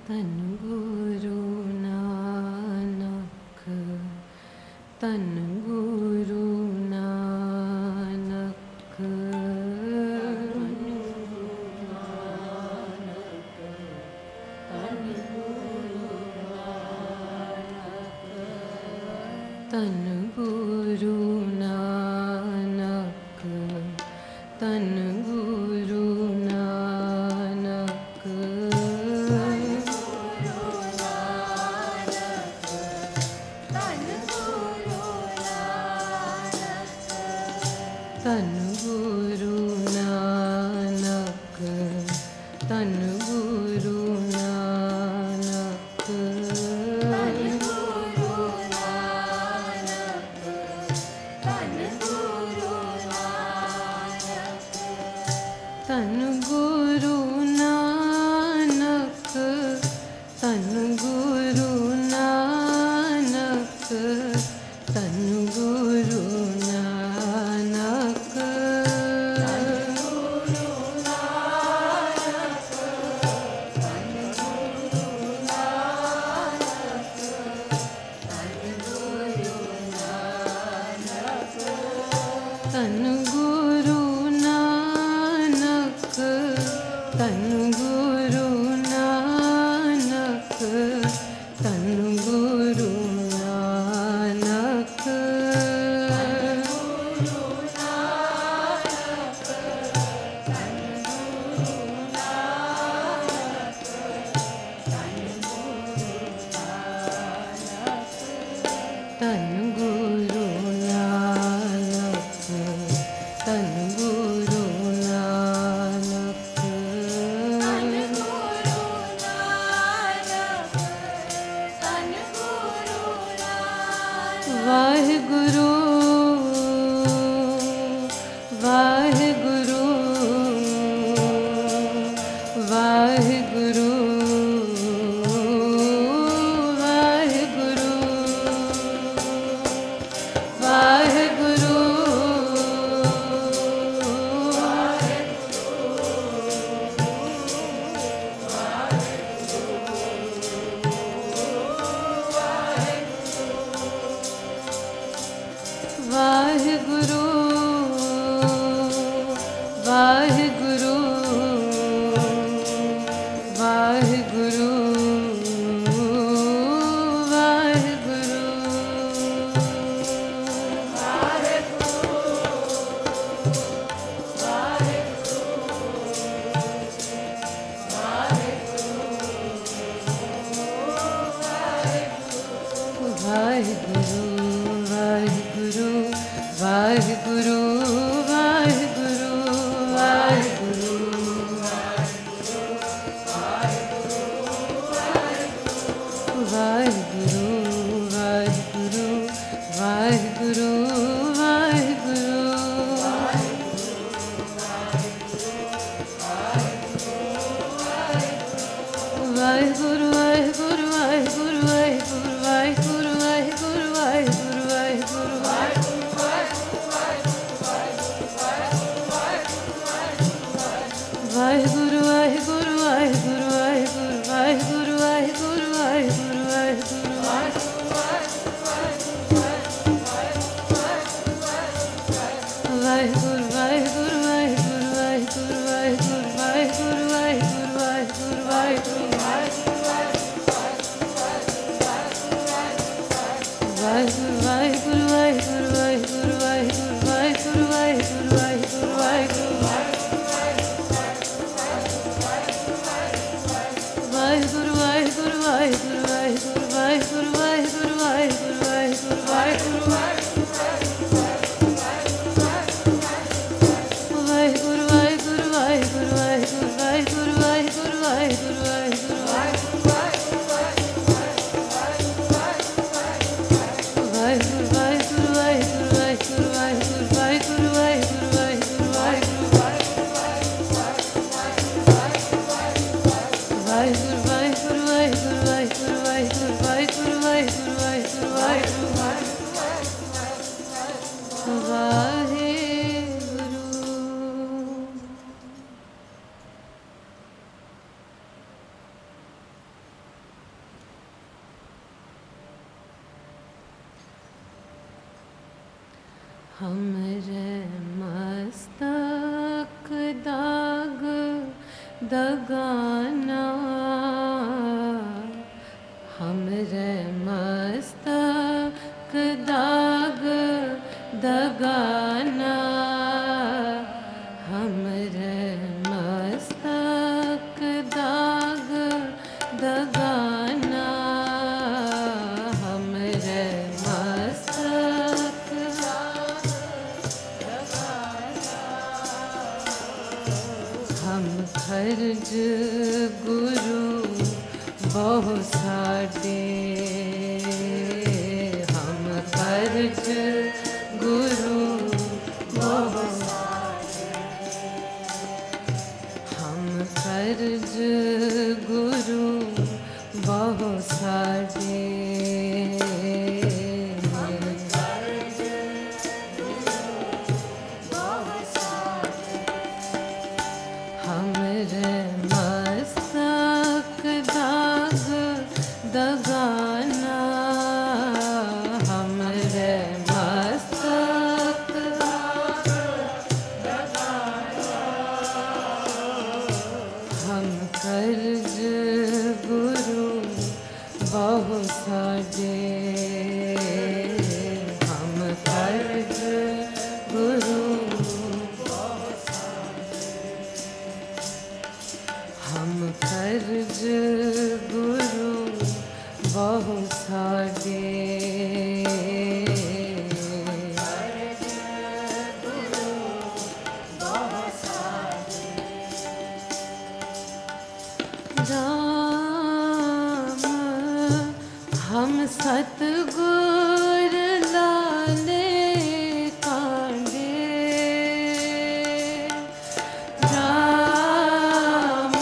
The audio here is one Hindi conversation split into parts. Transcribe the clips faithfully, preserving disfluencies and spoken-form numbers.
ਧੰਨ ਗੁਰੂ ਨਾਨਕ, ਧੰਨ ਗੁਰੂ ਨਾਨਕ, ਧੰਨ ਗੁਰੂ ਨਾਨਕ, ਧੰਨ ਗੁਰੂ ਨਾਨਕ, ਧੰਨ ਗੁਰੂ ਨਾਨਕ, ਧੰਨ ਗੁਰੂ ਨਾਨਕ, ਧੰਨ ਗੁਰੂ ਨਾਨਕ, ਧੰਨ ਗੁਰੂ ਨਾਨਕ, ਧੰਨ ਗੁਰੂ ਨਾਨਕ, ਧੰਨ ਗੁਰੂ ਨਾਨਕ, ਧੰਨ ਗੁਰੂ ਨਾਨਕ, ਧੰਨ ਗੁਰੂ ਨਾਨਕ, ਧੰਨ ਗੁਰੂ ਨਾਨਕ, ਧੰਨ ਗੁਰੂ ਨਾਨਕ, ਵਾਹਿਗੁਰੂ ਵਾਹਿਗੁਰੂ ਵਾਹਿਗੁਰੂ ਵਾਹਿਗੁਰੂ ਵਾਹਿਗੁਰੂ ਵਾਹਿਗੁਰੂ ਵਾਹਿਗੁਰੂ ਵਾਹਿਗੁਰੂ ਵਾਹਿਗੁਰੂ ਵਾਹਿਗੁਰੂ ਵਾਹਿਗੁਰੂ ਵਾਹਿਗੁਰੂ ਵਾਹਿਗੁਰੂ हमरे मस्तक दाग दगाना, हमरे मस्तक दाग दगाना, हमरे मस्तक दाग दगाना, हमरे मस्तक हम फर्ज गुरु बहु साडे, हम फर्ज गुरु बहु साडे, हम फर्ज गुरु बहु साडे, हमरे मस्तक दाग दगाना, हमरे मस्तक दाग दगाना, हम फर्ज गुरु बहु साडे, हम फर्ज गुरु हम फर्ज गुरु बहु साडे, राम हम सतगुर लाले कांडे, राम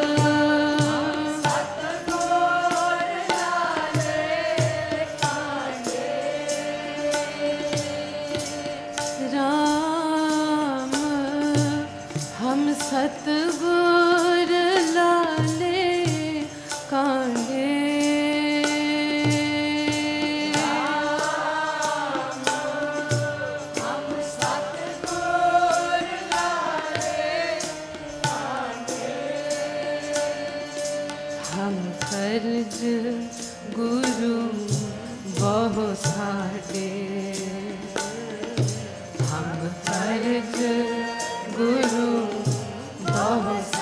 सतगुर लाले कांडे, राम हम सतगुर लाले कांडे, हम सतगुर लाले कांडे, हम फर्ज गुरु बहु साडे, हम फर्ज गुरु बहु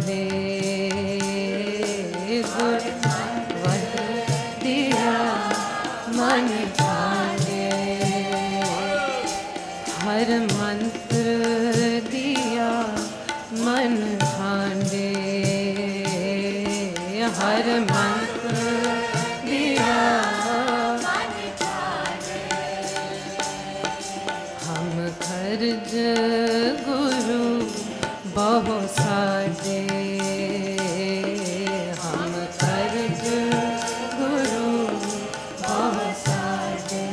है गुर वह दिया मन ठाने हर मंत्र दिया मन ठाने हर मंत्र दिया हम खर्ज गुरु बहु साजे हम खर्ज गुरु बहु साजे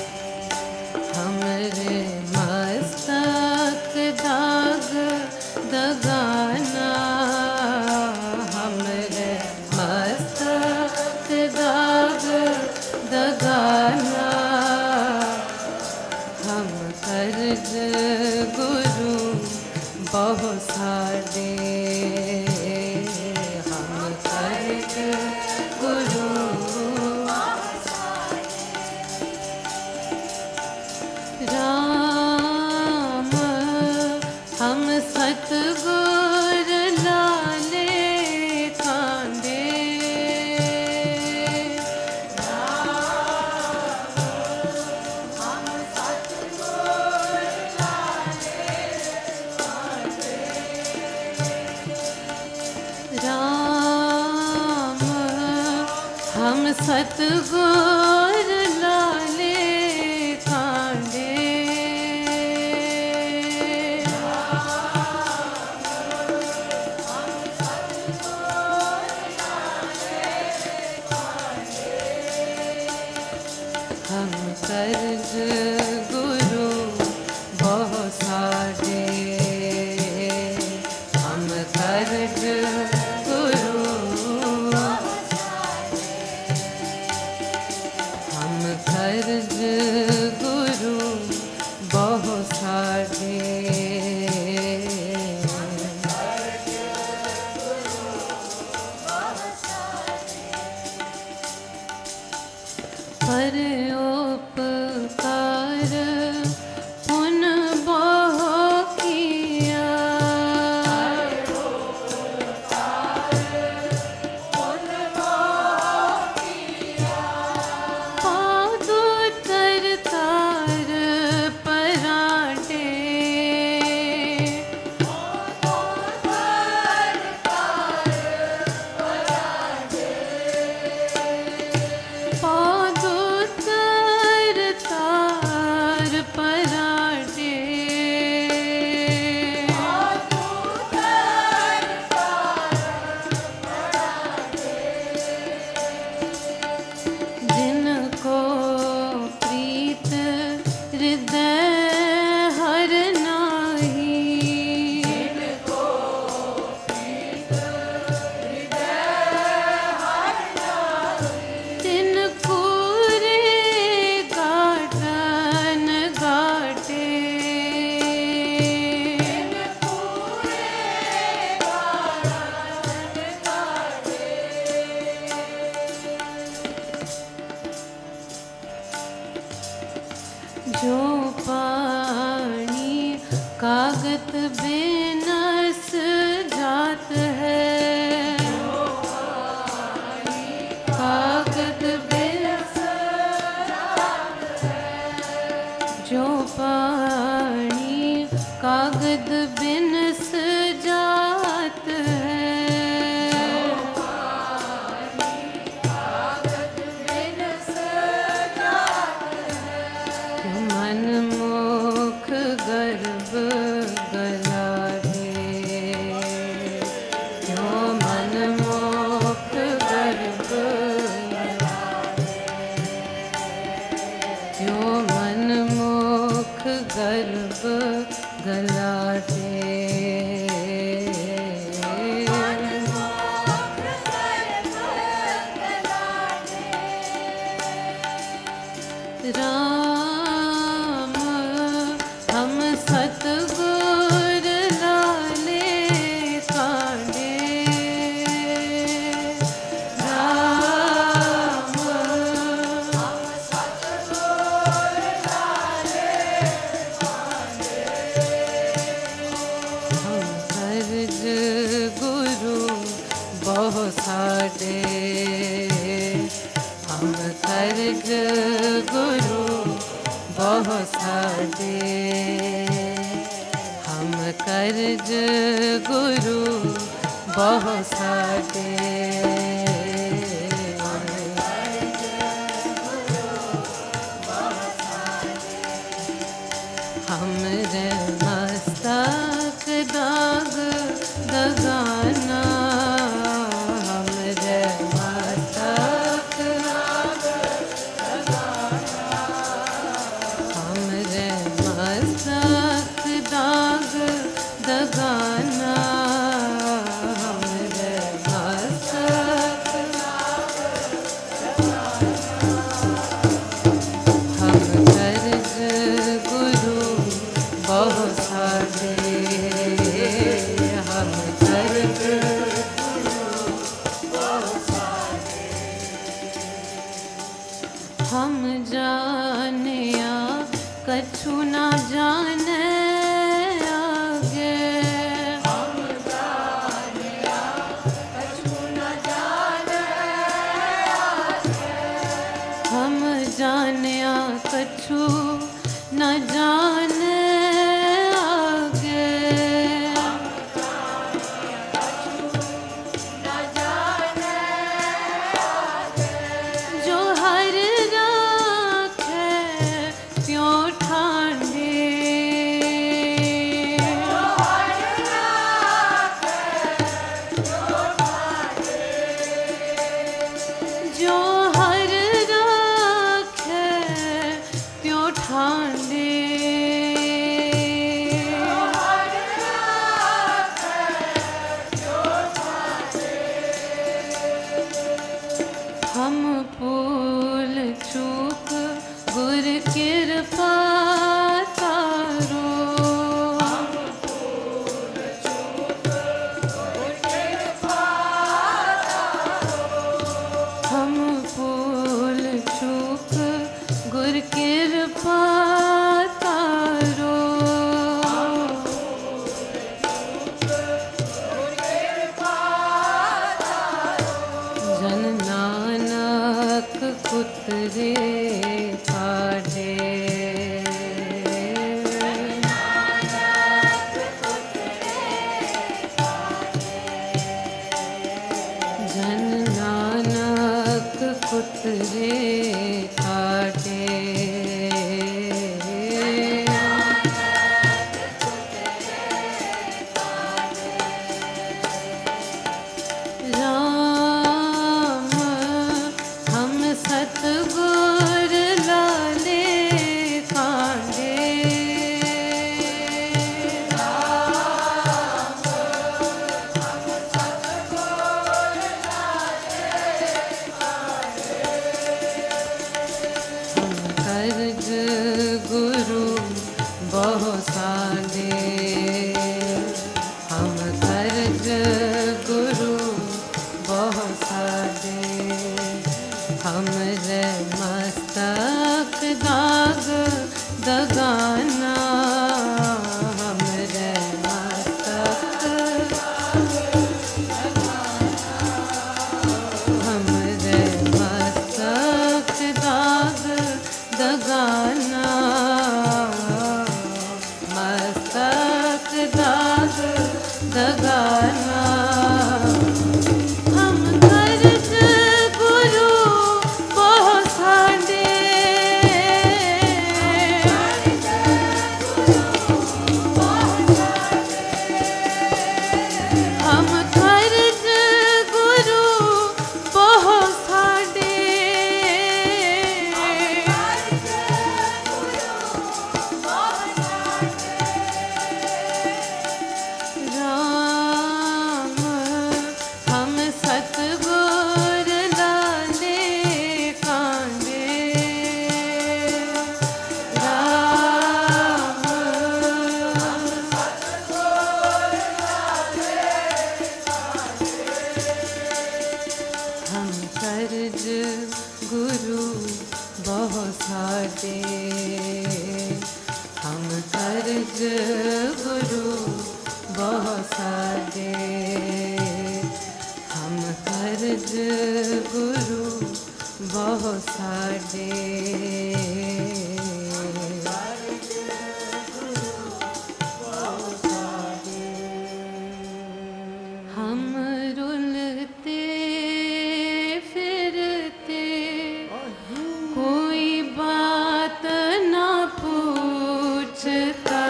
हमरे मस्तक दाग दगाना हमरे मस्तक दाग दगाना हम कर्ज गुरु बहु साजे हम कर्ज गुरु राम हम सतगुर लाले खांदे राम हम सतगुर लाले खांदे हम कर्ज गुरु बहु साजे हम कर्ज गुरु हम कर्ज गुरु बहु साजे पर उपकार पुन बहु किया पादु तर तार पराठे पादु तर तार पराठे जिनको प्रीत हृदय हर नाही तिन पूरे गाठन गाटे जो पानी कागत बेनस जात है कागत बेनस जो पानी कागद बिनस जात है मन मुख गर्भ गला बहुत साडे, हम कर्ज गुरु बहुत साडे, हम कर्ज गुरु बहुत साडे। हमरे मस्तक दाग दगाना, हमरे मस्तक दाग दगाना, हमरे मस्तक दाग दगाना, हमरे मस्तक दाग दगाना। हम कर्ज गुरु बहुत साडे, हम कर्ज गुरु बहुत साडे। हम जानिया कछु ना जाने आगे, हम जानिया कछु ना जाने आगे, हम जानिया कछु न जाने आगे, हम जानिया कछु न जाने आगे। जो हर राखे त्यों ठांडे, जो हर राखे त्यों ठांडे, जो हर राखे त्यों ठांडे। हम भूल चूक गुर कृपा तारो, हम भूल चूक गुर कृपा तारो, हम भूल चूक गुर कृपा तारो, हम भूल चूक गुर कृपा तारो। जन नानक कुतरे काढ़े, नानक कुतरे काढ़े, जन नानक कुतरे काढ़े, नानक कुतरे काढ़े। राम हम सतगुर लाले कांडे, राम हम सतगुर लाले कांडे। हम कर्ज गुरु बहुत साडे, हम कर्ज गुरु बहुत साडे, हमरे मस्तक दाग दगाना, हमरे मस्तक दाग दगाना, हमरे मस्तक दाग दगाना, मस्तक दाग दगाना। हम कर्ज गुरु बहुत साडे, हम कर्ज गुरु बहुत साडे, राम हम सतगुर लाले कांडे, राम हम सतगुर लाले कांडे। हम कर्ज गुरु बहुत साडे, हम कर्ज गुरु बहुत साडे, हम गुरु बहु साडे। हम रुलते फिरते कोई बात ना पूछता।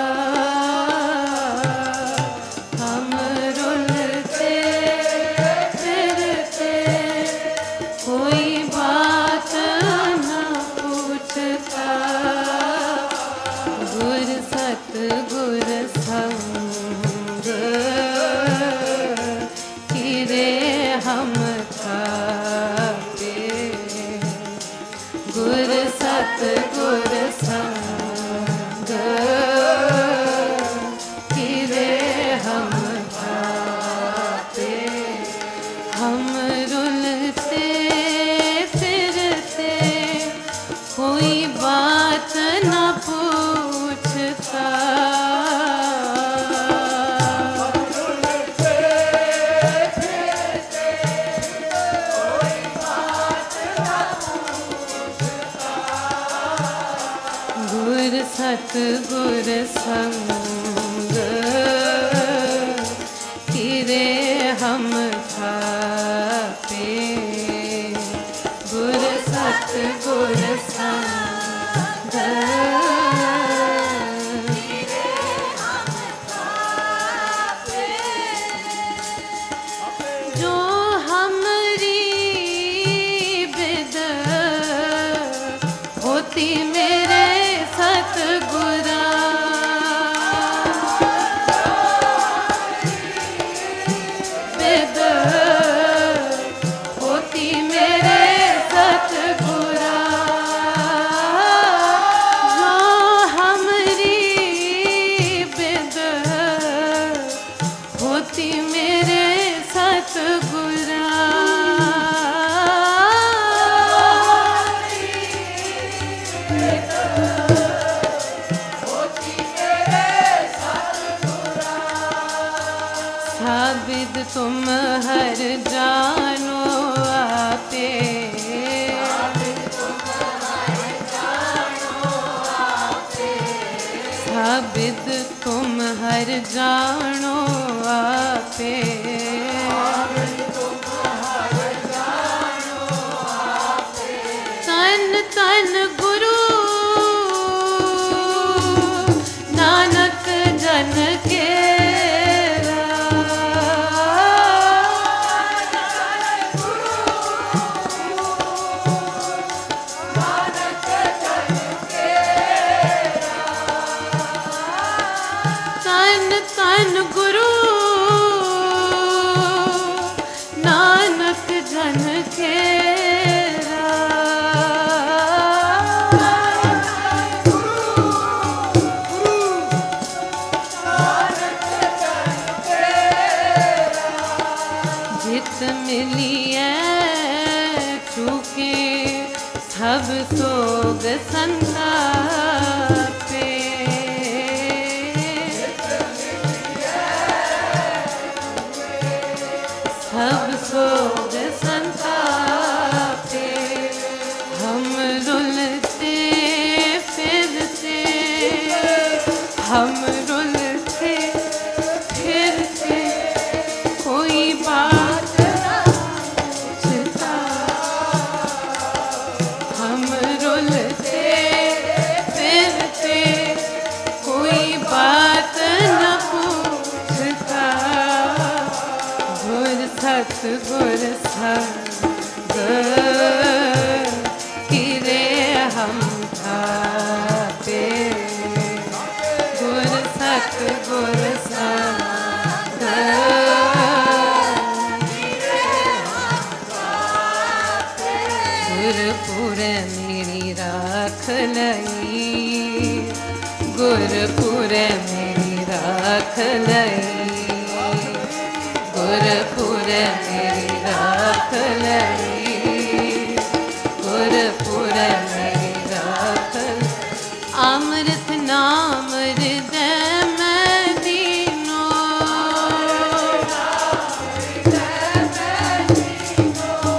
हम रुलते फिरते कोई बात ना पूछता। गुर सतगुर संग किरे हम थापे। गुर सतगुर संग किरे हम थापे। हम रुलते फिरते कोई बात न पूछता। गुर सतगुर संग किरे हम थापे। गुर सतगुर संग किरे हम थापे। जो हमरी बिद होती मेरे सतगुरा। बिद होती मेरे सतगुरा। जो हमरी बिद होती मेरे सतगुरा। साबिद तुम हर जानो आपे। साबिद तुम हर जानो आपे। तन तन गुरु नानक जन के। तन गुरु नानक जन केरा। जित मिलिए चूके सब सोग संतापे। सब सोग संतापे। हम रुलते फिरते हम रुलते फिरते कोई बात ना पूछता। हम रुलते फिरते कोई बात न पूछता। गुर सतगुर संग किरे हम थापे। गुर सतगुर संग किरे हम थापे। गुरपुर मेरी राख लई। गुरपुर मेरी राख लई। गुरपुर मेरी राख लई। गुरपुर मेरी राख लई। अमृत नाम हृदय में दीनो।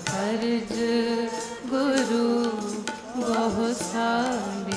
ਕਰਜ ਗੁਰੂ ਬਹੁ ਸਾਂਡੇ।